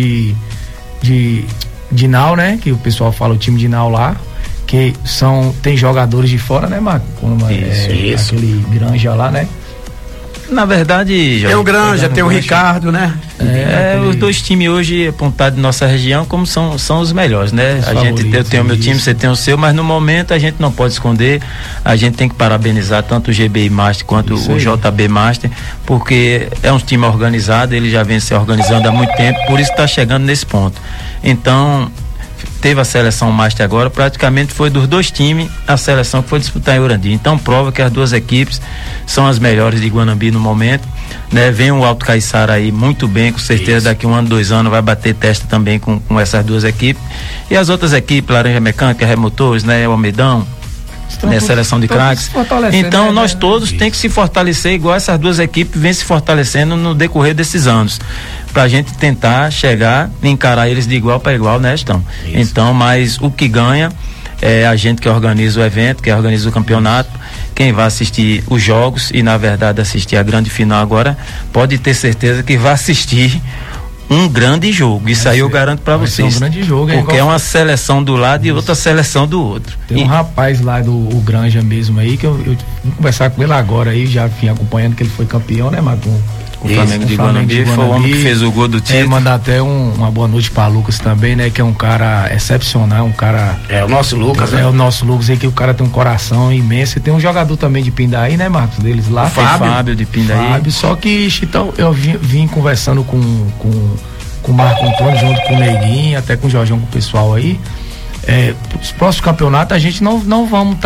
de Nau, né? Que o pessoal fala o time de Nau lá. Que tem jogadores de fora, né, Marco? Como isso. Aquele Granja lá, né? Na verdade, tem o Granja, tem o Ricardo, né? Os dois times hoje apontados de nossa região como são os melhores, né? Eu tenho o meu time, você tem o seu, mas no momento a gente não pode esconder, a gente tem que parabenizar tanto o GBI Master quanto o JB Master, porque é um time organizado, ele já vem se organizando há muito tempo, por isso está chegando nesse ponto. Então, teve a seleção Master agora, praticamente foi dos dois times a seleção que foi disputar em Urandi. Então prova que as duas equipes são as melhores de Guanambi no momento, né? Vem o Alto Caiçara aí muito bem, com certeza daqui 1 ano, 2 anos vai bater testa também com essas duas equipes. E as outras equipes, Laranja Mecânica, Remotores, né? O Almedão, né, seleção de craques. Então nós todos tem que se fortalecer igual essas duas equipes vêm se fortalecendo no decorrer desses anos, pra gente tentar chegar e encarar eles de igual para igual, né, Estão? Então, mas o que ganha é a gente que organiza o evento, que organiza o campeonato. Quem vai assistir os jogos e na verdade assistir a grande final agora, pode ter certeza que vai assistir um grande jogo. Isso aí eu garanto pra vocês. Um grande jogo, porque é uma seleção do lado e outra seleção do outro. Tem um rapaz lá do Granja mesmo aí, que eu vou conversar com ele agora aí, já vim acompanhando, que ele foi campeão, né, Marcos? O Flamengo de Guanambi foi o homem que fez o gol do título. Mandar até uma boa noite pra Lucas também, né? Que é um cara excepcional, um cara... É o nosso Lucas, né? É o nosso Lucas aí, que o cara tem um coração imenso. E tem um jogador também de Pindaí, né, Marcos? Deles lá. O Fábio de Pindaí. Fábio, só que, Chitão, eu vim conversando com o Marco Antônio, junto com o Neguinho, até com o Jorjão, com o pessoal aí. Os próximos campeonatos a gente não vamos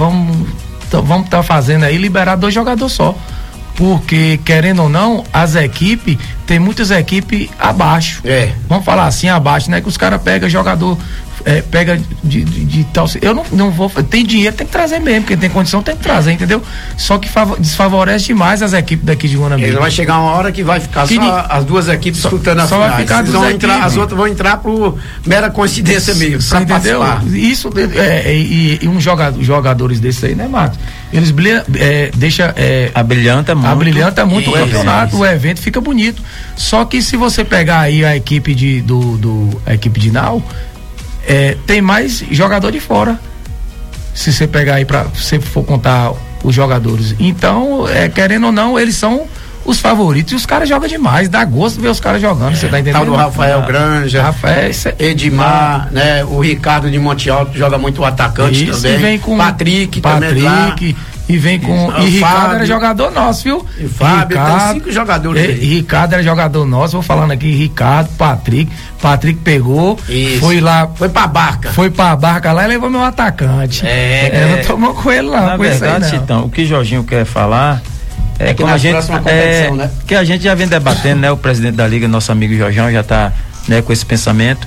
tá fazendo aí, liberar 2 jogadores só. Porque, querendo ou não, as equipes, tem muitas equipes abaixo. Vamos falar assim, abaixo, né? Que os caras pegam jogador, pega de tal. Eu não vou. Tem dinheiro, tem que trazer mesmo. Quem tem condição tem que trazer, entendeu? Só que desfavorece demais as equipes daqui de Guanambi. Ele vai chegar uma hora que vai ficar só as duas equipes disputando as finais. Vai ficar as outras vão entrar por mera coincidência mesmo. Você entendeu? Isso, e uns jogadores desses aí, né, Marcos? Eles abrilhanta muito o campeonato, o evento fica bonito. Só que se você pegar aí a equipe a equipe de Nau, tem mais jogador de fora. Se você pegar aí se você for contar os jogadores. Então, querendo ou não, eles são os favoritos e os caras jogam demais. Dá gosto ver os caras jogando, você tá entendendo? Tal do Rafael Granja, Edmar, né? O Ricardo de Monte Alto joga muito o atacante também. E vem com Patrick também lá. E vem com. E Ricardo era jogador nosso, viu? E Fábio, tem 5 jogadores aí. Ricardo era jogador nosso, vou falando aqui, Ricardo, Patrick pegou, foi lá. Foi pra barca. Foi pra barca lá e levou meu atacante. Não tomou com ele lá. Na verdade, Chitão, o que Jorginho quer falar é que a gente, né? Que a gente já vem debatendo, né? O presidente da Liga, nosso amigo Jorginho, já tá, né, com esse pensamento.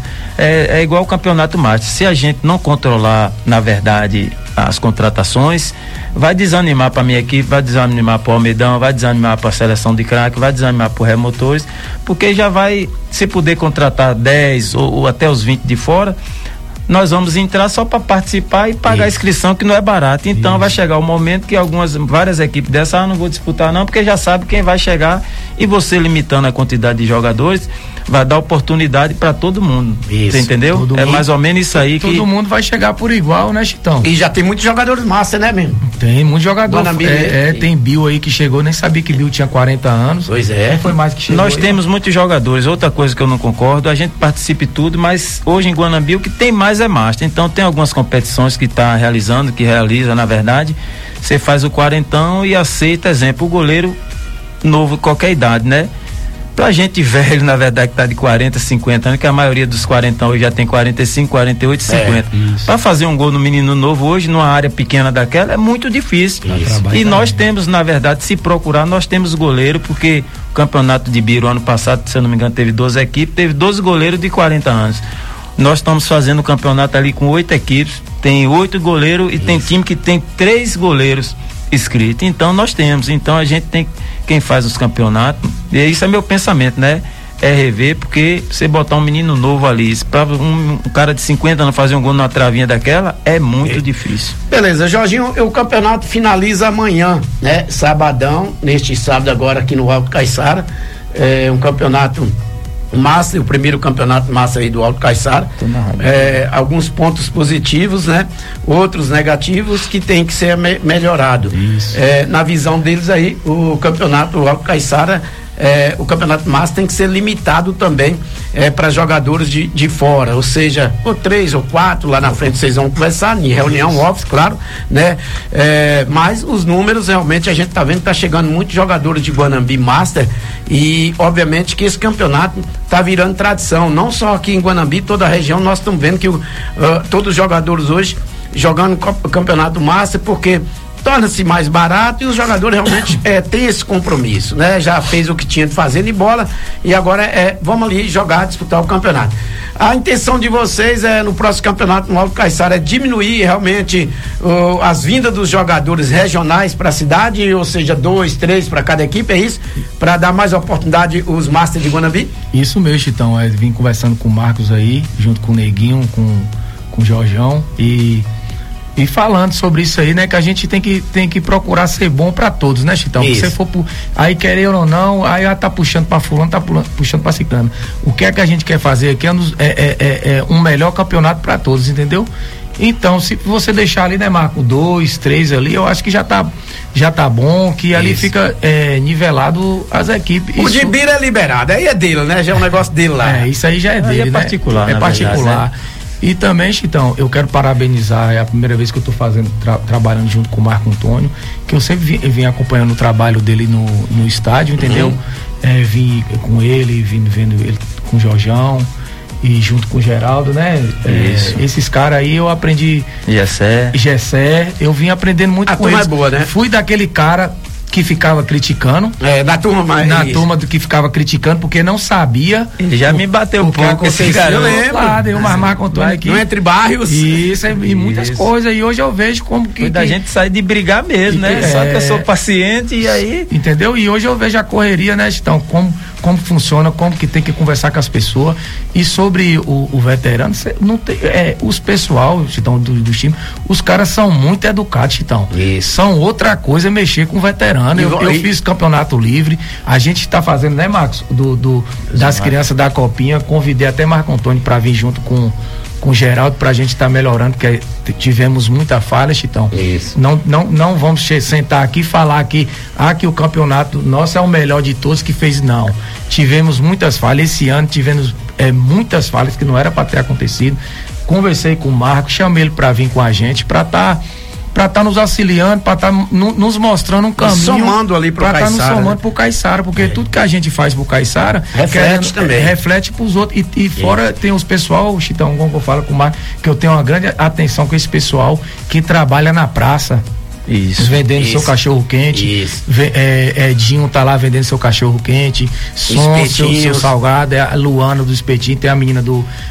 É igual o Campeonato Master. Se a gente não controlar, na verdade, as contratações, vai desanimar para minha equipe, vai desanimar para o Almeidão, vai desanimar para a seleção de craque, vai desanimar para o Remotores, porque já vai, se puder contratar 10 ou até os 20 de fora, nós vamos entrar só para participar e pagar a inscrição, que não é barato. Então vai chegar o momento que várias equipes dessa não vou disputar não, porque já sabe quem vai chegar, e você limitando a quantidade de jogadores vai dar oportunidade para todo mundo. Você entendeu? Mais ou menos isso aí. Todo mundo vai chegar por igual, né, Chitão? E já tem muitos jogadores massa, né, mesmo? Tem muitos jogadores. Tem Bill aí que chegou, nem sabia que Bill tinha 40 anos. Pois é. Foi mais que chegou. Nós temos muitos jogadores. Outra coisa que eu não concordo, a gente participa de tudo, mas hoje em Guanambi o que tem mais é master. Então tem algumas competições que realiza, na verdade, você faz o quarentão e aceita, exemplo, o goleiro novo, qualquer idade, né? Pra gente velho, na verdade, que tá de 40, 50 anos, que a maioria dos 40 hoje já tem 45, 48, 50. Pra fazer um gol no menino novo hoje, numa área pequena daquela, é muito difícil. E nós temos, na verdade, se procurar, nós temos goleiro, porque o campeonato de Biro, ano passado, se eu não me engano, teve 12 equipes, teve 12 goleiros de 40 anos. Nós estamos fazendo o campeonato ali com 8 equipes, tem 8 goleiros e tem time que tem 3 goleiros inscritos. Então nós temos, então a gente tem quem faz os campeonatos, e isso é meu pensamento, né? É rever, porque você botar um menino novo ali, para um cara de 50 anos fazer um gol numa travinha daquela, é muito difícil. Beleza, Jorginho, o campeonato finaliza amanhã, né? Sabadão, neste sábado agora aqui no Alto Caiçara, um campeonato massa, o primeiro campeonato massa aí do Alto Caiçara, alguns pontos positivos, né? Outros negativos que tem que ser melhorado. Na visão deles aí, o campeonato do Alto Caiçara, o campeonato massa tem que ser limitado também para jogadores de fora, ou seja, ou 3 ou 4 lá na frente vocês vão conversar em reunião office, claro, né? Mas os números realmente a gente tá vendo que tá chegando muitos jogadores de Guanambi Master, e obviamente que esse campeonato tá virando tradição, não só aqui em Guanambi, toda a região. Nós estamos vendo que todos os jogadores hoje jogando o campeonato Master, porque torna-se mais barato e os jogadores realmente têm esse compromisso, né? Já fez o que tinha de fazer de bola e agora vamos ali jogar, disputar o campeonato. A intenção de vocês no próximo campeonato no Alto Caiçara é diminuir realmente as vindas dos jogadores regionais para a cidade, ou seja, 2, 3 para cada equipe, é isso? Para dar mais oportunidade os Masters de Guanambi? Isso mesmo, Chitão. Vim conversando com o Marcos aí, junto com o Neguinho, com o Jorjão e falando sobre isso aí, né? Que a gente tem que procurar ser bom pra todos, né, Chitão? Se você for aí querer ou não, aí tá puxando pra fulano, tá puxando pra ciclano. O que é que a gente quer fazer aqui é um melhor campeonato pra todos, entendeu? Então, se você deixar ali, né, Marco, 2, 3 ali, eu acho que já tá bom, que ali fica nivelado as equipes. O de Bira é liberado, aí é dele, né? Já é um negócio dele lá. Isso aí já é dele, né? Particular, é particular. Verdade, né? E também, Chitão, eu quero parabenizar, é a primeira vez que eu tô trabalhando junto com o Marco Antônio, que eu sempre vim acompanhando o trabalho dele no estádio, entendeu? Vim com ele, vim vendo ele com o Jorjão e junto com o Geraldo, né? Esses caras aí eu aprendi. Gessé, eu vim aprendendo muito com eles. É boa, né? Fui daquele cara que ficava criticando. Na turma do que ficava criticando, porque não sabia. Ele já me bateu um pouco esse cara. Eu lembro. Eu Marco Antônio aqui. Entre bairros. Isso, e muitas coisas. E hoje eu vejo como que. Da gente sair de brigar mesmo, né? Só que eu sou paciente e aí. Entendeu? E hoje eu vejo a correria, né, Chitão? Como funciona, como que tem que conversar com as pessoas. E sobre o veterano, não tem, os pessoal, Chitão, do time, os caras são muito educados, Chitão. São outra coisa mexer com o veterano. Eu fiz campeonato livre, a gente está fazendo, né, Marcos, das crianças da Copinha, convidei até Marco Antônio para vir junto com o Geraldo pra gente estar melhorando, porque tivemos muita falha, Chitão. Não vamos sentar aqui e falar que o campeonato nosso é o melhor de todos que fez, não. Tivemos muitas falhas, esse ano tivemos muitas falhas que não era para ter acontecido. Conversei com o Marco, chamei ele para vir com a gente, para estar nos auxiliando, para estar nos mostrando um caminho. Somando ali pro Caiçara. Para estar nos somando pro Caiçara, porque tudo que a gente faz pro Caiçara reflete também. Reflete pros outros. E fora tem os pessoal, Chitão, como eu falo com o Marco, que eu tenho uma grande atenção com esse pessoal que trabalha na praça. Vendendo seu cachorro quente. Dinho tá lá vendendo seu cachorro quente. Seu salgado. É a Luana do espetinho. Tem a menina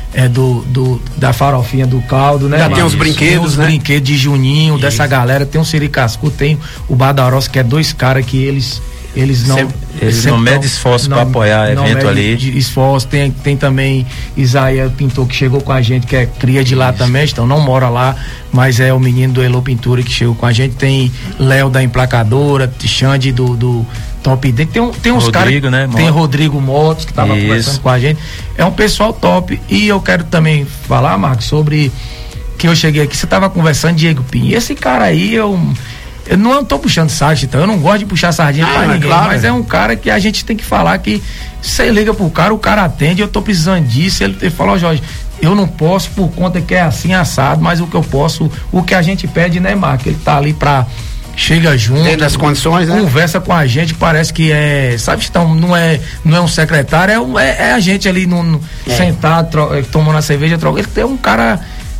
da farofinha do caldo, né? Já tem os brinquedos, né? Brinquedos de Juninho, dessa galera. Tem o Siricascu, tem o Badarós, que é 2 caras que eles não medem esforço para apoiar evento ali. Esforço. Tem também Isaías Pintor, que chegou com a gente, que é cria de lá também, então não mora lá, mas é o menino do Elô Pintura que chegou com a gente. Tem Léo da Emplacadora, Xande do Top D. Tem uns caras. Né, tem Rodrigo Motos, que tava conversando com a gente. É um pessoal top. E eu quero também falar, Marcos, sobre que eu cheguei aqui, você tava conversando, Diego Pinho. Esse cara aí, eu não tô puxando sardinha, então eu não gosto de puxar sardinha pra ninguém, mas é um cara que a gente tem que falar que você liga pro cara, o cara atende, eu tô precisando disso, ele fala, Jorge, eu não posso por conta que é assim assado, mas o que eu posso, o que a gente pede, né, Marco, ele tá ali chega junto, dentro das condições, né? Conversa com a gente, parece que sabe, então não é um secretário, é a gente ali sentado, tomando a cerveja, ele tem um cara.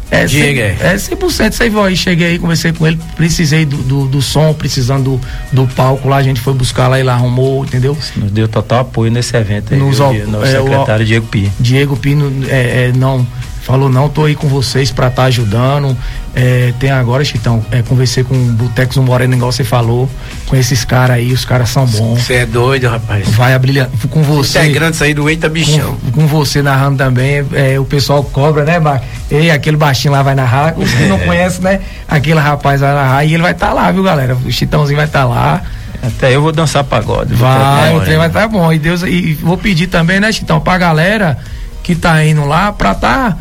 100%. Você viu aí, cheguei aí, conversei com ele, precisei do som, precisando do palco lá, a gente foi buscar lá e lá arrumou, entendeu? Nos deu total apoio nesse evento aí, nosso secretário Diego Pino. Diego Pino não falou, não, tô aí com vocês pra estar ajudando. Tem agora, Chitão, conversei com o Butex do Moreno, igual você falou, com esses caras aí, os caras são bons. Você é doido, rapaz. Vai brilhar com você. Integrantes aí do Eita Bichão. Com você narrando também, o pessoal cobra, né, aquele baixinho lá vai narrar, os que não conhecem, né, aquele rapaz vai narrar e ele vai estar lá, viu, galera? O Chitãozinho vai estar lá. Até eu vou dançar pagode. O trem vai estar bom. E vou pedir também, né, Chitão, pra galera que tá indo lá pra estar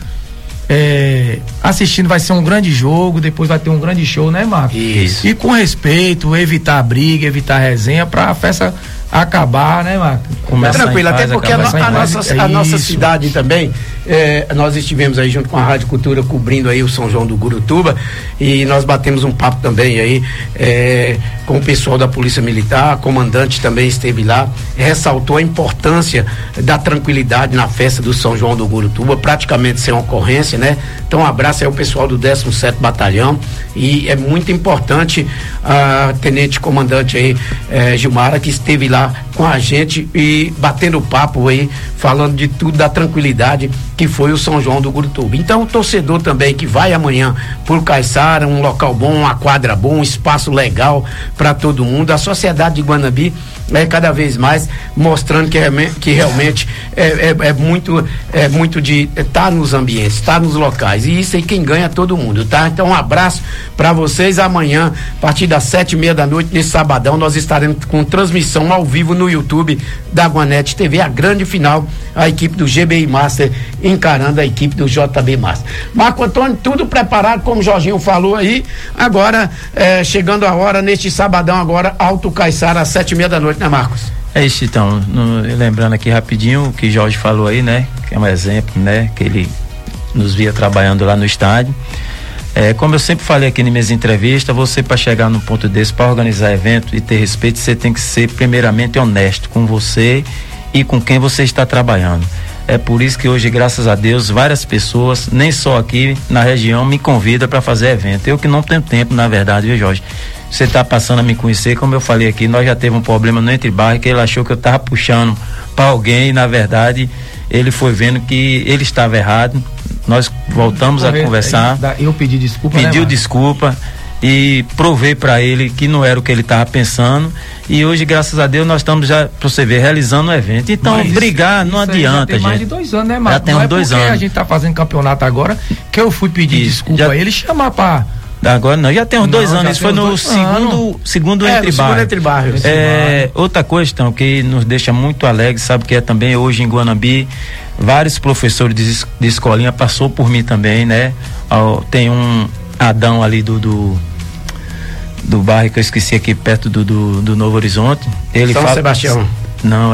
assistindo, vai ser um grande jogo, depois vai ter um grande show, né, Marcos? Isso. E com respeito, evitar briga, evitar resenha, pra festa acabar, né, Marcos? Tranquilo, até porque a nossa cidade também, nós estivemos aí junto com a Rádio Cultura cobrindo aí o São João do Gurutuba e nós batemos um papo também aí com o pessoal da Polícia Militar, a comandante também esteve lá, ressaltou a importância da tranquilidade na festa do São João do Gurutuba, praticamente sem ocorrência, né? Então um abraço aí ao pessoal do 17º Batalhão e é muito importante a tenente comandante aí, Gilmara, que esteve lá com a gente e batendo papo aí, falando de tudo, da tranquilidade que foi o São João do Gurutuba. Então o torcedor também que vai amanhã por Caiçara, um local bom, uma quadra bom, um espaço legal para todo mundo, a sociedade de Guanabi cada vez mais mostrando que realmente é muito de estar nos ambientes, estar nos locais, e isso aí quem ganha é todo mundo, tá? Então um abraço para vocês. Amanhã, a partir das 7:30 da noite, nesse sabadão, nós estaremos com transmissão ao vivo no YouTube da Guanete TV, a grande final, a equipe do GBI Master encarando a equipe do JB Master. Marco Antônio, tudo preparado, como o Jorginho falou aí. Agora, chegando a hora, neste sabadão agora, Alto Caiçara, às 7:30 da noite, né, Marcos? É isso, então, lembrando aqui rapidinho o que Jorge falou aí, né, que é um exemplo, né, que ele nos via trabalhando lá no estádio. Como eu sempre falei aqui nas minhas entrevistas, você, para chegar num ponto desse, para organizar evento e ter respeito, você tem que ser primeiramente honesto com você e com quem você está trabalhando. É por isso que hoje, graças a Deus, várias pessoas, nem só aqui na região, me convidam para fazer evento. Eu que não tenho tempo, na verdade, viu, Jorge? Você está passando a me conhecer, como eu falei aqui, nós já teve um problema no Entre Barra, que ele achou que eu estava puxando para alguém, e na verdade ele foi vendo que ele estava errado. Nós voltamos a conversar. Eu pedi desculpa. Pediu desculpa e provei para ele que não era o que ele estava pensando, e hoje, graças a Deus, nós estamos já, para você ver, realizando o evento. Então, brigar não adianta, gente. Já tem mais de 2 anos, né, Marcos? Já tem uns 2 anos. A gente tá fazendo campeonato agora, que eu fui pedir desculpa a ele, chamar para... Agora não, já tem uns 2 anos, isso foi no segundo Entre Bairros. Outra questão que nos deixa muito alegre, sabe que é também hoje em Guanambi, vários professores de escolinha passou por mim também, né? Tem um Adão ali do bairro que eu esqueci aqui perto do Novo Horizonte. Ele São Sebastião. Não,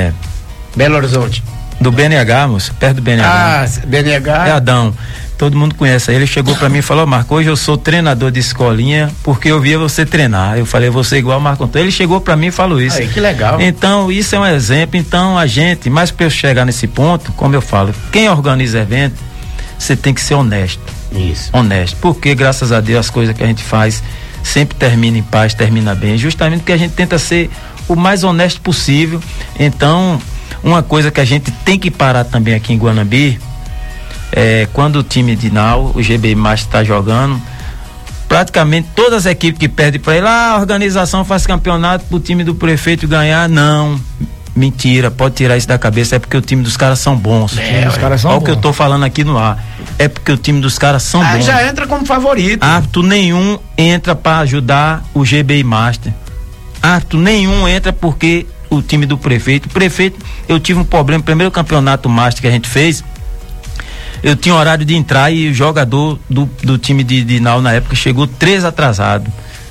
Belo Horizonte. Do BNH, moço, perto do BNH. Ah, BNH. É Adão. Todo mundo conhece. Aí ele chegou pra mim e falou: Marco, hoje eu sou treinador de escolinha porque eu via você treinar. Eu falei: você igual o Marco Antônio. Ele chegou pra mim e falou isso. Aí, que legal. Então, isso é um exemplo. Então, a gente, mas pra eu chegar nesse ponto, como eu falo, quem organiza evento, você tem que ser honesto. Isso. Honesto. Porque, graças a Deus, as coisas que a gente faz sempre termina em paz, termina bem. Justamente porque a gente tenta ser o mais honesto possível. Então, uma coisa que a gente tem que parar também aqui em Guanambi, quando o time de Nau, o GBI Master está jogando, praticamente todas as equipes que perdem para ele, a organização faz campeonato pro time do prefeito ganhar. Não, mentira, pode tirar isso da cabeça, é porque o time dos caras são bons. Olha o que eu tô falando aqui no ar, é porque o time dos caras são bons. Já entra como favorito. Árbitro nenhum entra para ajudar o GBI Master. Árbitro nenhum entra porque o time do prefeito, eu tive um problema, primeiro campeonato Master que a gente fez, eu tinha horário de entrar e o jogador do time de Nau na época chegou 3 atrasado.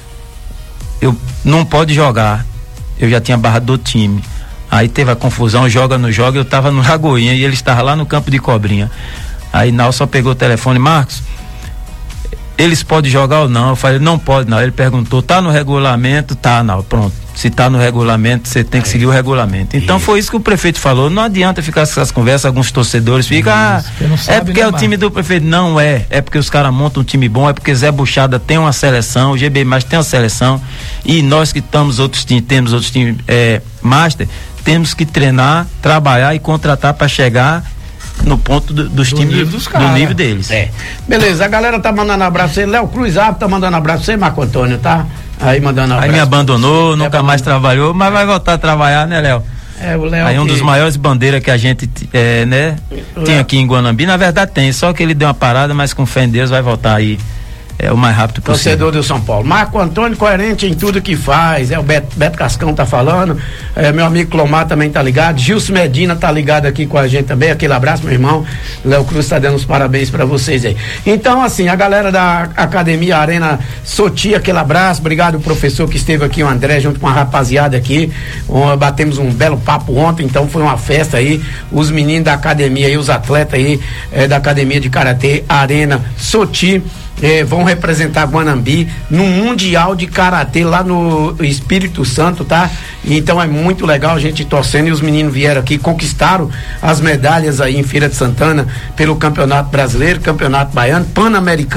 Eu não pode jogar. Eu já tinha barrado do time. Aí teve a confusão, joga, não joga, eu tava no Lagoinha e ele estava lá no campo de Cobrinha. Aí Nau só pegou o telefone: Marcos, eles podem jogar ou não? Eu falei: não pode não. Ele perguntou: tá no regulamento? Tá, não, pronto. Se tá no regulamento, você tem que seguir o regulamento. Então foi isso que o prefeito falou. Não adianta ficar essas conversas, alguns torcedores ficam, é porque é o time do prefeito. Não é porque os caras montam um time bom, é porque Zé Buchada tem uma seleção, o GB Master tem uma seleção, e nós que temos outros times Master, temos que treinar, trabalhar e contratar para chegar no ponto dos times do nível deles. Beleza, a galera tá mandando abraço aí. Léo Cruz tá mandando abraço aí, Marco Antônio, tá? Aí mandando abraço. Aí me abandonou, nunca mais trabalhou, mas vai voltar a trabalhar, né, Léo? O Léo. Aí um dos maiores bandeiras que a gente tem aqui em Guanambi, na verdade tem, só que ele deu uma parada, mas com fé em Deus vai voltar aí o mais rápido possível. Torcedor do São Paulo. Marco Antônio, coerente em tudo que faz. O Beto Cascão tá falando. Meu amigo Clomar também tá ligado. Gilson Medina tá ligado aqui com a gente também. Aquele abraço, meu irmão. Léo Cruz tá dando os parabéns pra vocês aí. Então, assim, a galera da Academia Arena Soti, aquele abraço. Obrigado, professor, que esteve aqui, o André, junto com a rapaziada aqui. Batemos um belo papo ontem, então foi uma festa aí. Os meninos da academia e os atletas aí da Academia de Karatê Arena Soti vão representar Guanambi no Mundial de Karatê lá no Espírito Santo, tá? Então é muito legal a gente torcendo, e os meninos vieram aqui, conquistaram as medalhas aí em Feira de Santana pelo Campeonato Brasileiro, Campeonato Baiano, Pan-Americano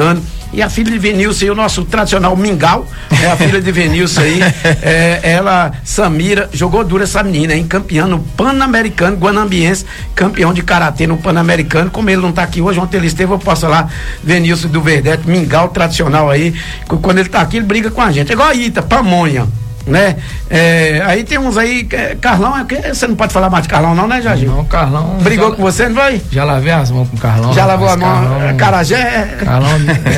E a filha de Venilson aí, o nosso tradicional mingau, a filha de Venilson aí, ela, Samira, jogou dura essa menina, hein? Campeã no Pan-Americano, Guanambiense, campeão de karatê no Pan-Americano. Como ele não tá aqui hoje, ontem ele esteve, eu posso lá, Venilson do Verdete, mingau tradicional aí. Quando ele tá aqui, ele briga com a gente. É igual a Ita, Pamonha, né? Aí tem uns aí, Carlão, você não pode falar mais de Carlão não, né, Jardim? Não, Carlão... Brigou com você, não foi? Já lavei as mãos com o Carlão. Já lavou a mão, Acarajé? Carlão,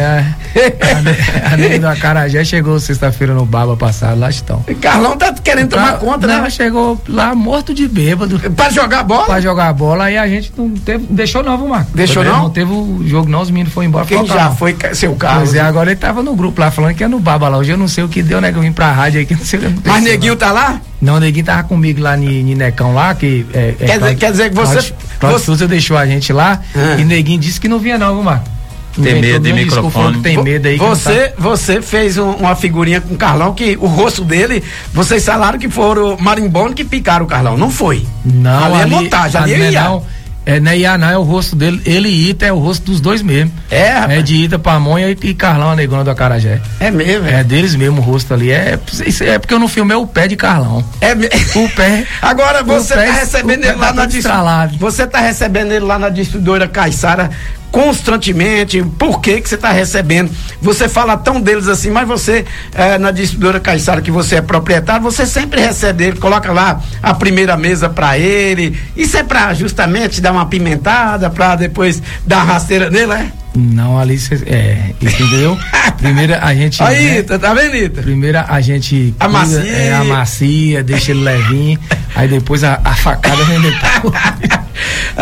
a nega do Acarajé chegou sexta-feira no Baba passado, lá estão. Carlão tá querendo tomar conta, né? Ela chegou lá morto de bêbado. Pra jogar bola? Pra jogar bola, aí a gente não teve, deixou não, Marco. Deixou não? Não teve o jogo não, os meninos foram embora. Quem já foi seu carro? Pois é, agora ele tava no grupo lá, falando que é no Baba lá, hoje eu não sei o que deu, né, que eu vim pra rádio aí, que não sei. Mas Neguinho tá lá? Não, o Neguinho tava comigo lá em Necão lá, que quer dizer que você... Você deixou a gente lá e Neguinho disse que não vinha não, viu, Marco? Tem medo de microfone. Tem medo aí. Você fez uma figurinha com o Carlão que o rosto dele, vocês falaram que foram marimbondo que picaram o Carlão, não foi? Não, ali é montagem, ali é não. Não é Ianá, é o rosto dele. Ele e Ita é o rosto dos dois mesmo. Rapaz. É de Ita, Pamonha e Carlão, a negona do Acarajé. É mesmo? É deles mesmo o rosto ali. Isso é porque eu não filmei o pé de Carlão. O pé. Agora você tá recebendo ele lá na distribuidora. Você tá recebendo ele lá na distribuidora Caiçara constantemente. Por que você tá recebendo? Você fala tão deles assim, mas você na distribuidora Caiçara, que você é proprietário, você sempre recebe ele, coloca lá a primeira mesa pra ele. Isso é pra justamente dar uma pimentada, pra depois dar uma rasteira nele, né? Não, ali entendeu? Primeiro a gente. Aí, né? Tá vendo, Ita? Primeiro a gente amacia, deixa ele levinho, aí depois a facada vem depois.